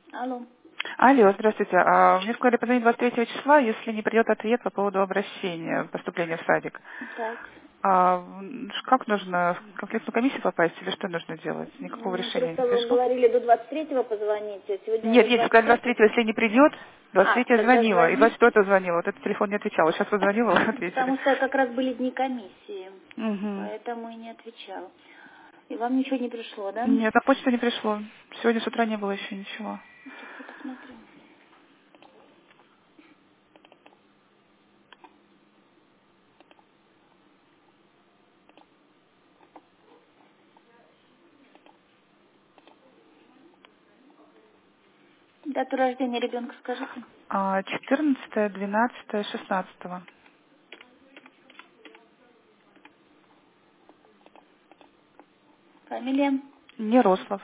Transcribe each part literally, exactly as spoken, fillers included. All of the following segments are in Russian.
Алло. Алло, здравствуйте. А, Мне сказали позвонить двадцать третьего числа, если не придет ответ по поводу обращения, поступления в садик. Так. А м, ш- как нужно в конфликтную комиссию попасть или что нужно делать? Никакого Ну, решения не просто вы пришло? говорили до двадцать третьего позвонить, а сегодня Нет, уже есть, сказали двадцать пятое. двадцать третьего, если не придет, двадцать А, третьего тогда звонила, и двадцать звоните, четвёртого звонила, вот этот телефон не отвечал. Вот сейчас позвонила, вы ответили. потому что как раз были дни комиссии, Угу. поэтому и не отвечал. И вам ничего не пришло, да? Нет, на почту не пришло. Сегодня с утра не было еще ничего. Сейчас я посмотрю. Дату рождения ребенка скажите. А, четырнадцатое, двенадцатое, шестнадцатое. Фамилия? Нерослов.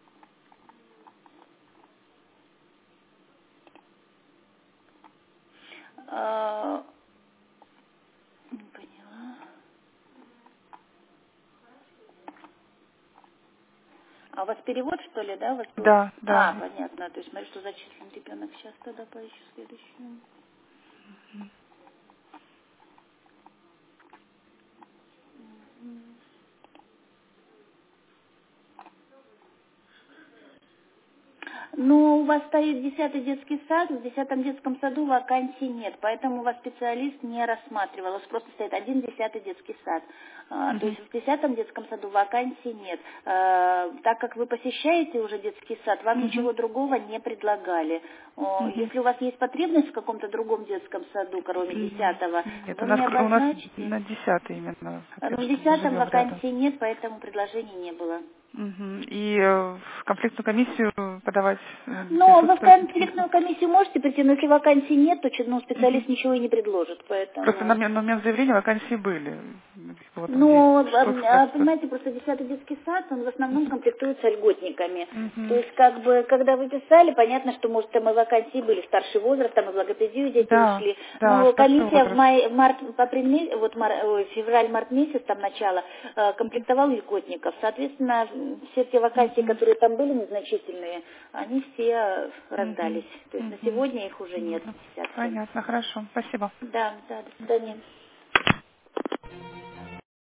А, не поняла. А у вас перевод, что ли, да, у вас был? Да, да. А, понятно. То есть смотри, что зачислен ребенок. Сейчас тогда поищу следующую. Ну, у вас стоит десятый детский сад, в десятом детском саду вакансий нет, поэтому вас специалист не рассматривал. У вас просто стоит один десятый детский сад. А, то Мгм. есть в десятом детском саду вакансий нет. А, так как вы посещаете уже детский сад, вам Мгм. ничего другого не предлагали. О, Мгм. если у вас есть потребность в каком-то другом детском саду, кроме М, десятого, Нет, у вы нас, мне кр- у нас обозначите. на десятый именно, А, ну, в соответственно, мы десятом живем рядом. вакансий нет, поэтому предложений не было. Мгм. И э, в конфликтную комиссию подавать э, Но вы в присутствовать не конфликтную нужно. комиссию можете прийти, но если вакансий нет, то чи- ну, Мгм. специалист ничего и не предложит, Просто на, поэтому... ме- на момент заявления вакансии были. Вот там есть Ну, сколько а, а, кажется. понимаете, просто десятый детский сад, он в основном комплектуется льготниками. То Мгм. есть, как бы, когда вы писали, понятно, что, может, там и вакансии были, старший возраст, там и в логопедию дети Да, ушли. да, Но старший комиссия в возраст. мае, в март, в апрель, ме- вот мар- ой, февраль-март месяц, там начало, э, комплектовал льготников. Соответственно, все те вакансии, Мгм. которые там были незначительные, они все э, Мгм. раздались. То есть на Мгм. сегодня их уже нет, Ладно. десятки. Понятно, хорошо. Спасибо. Да, да, до свидания.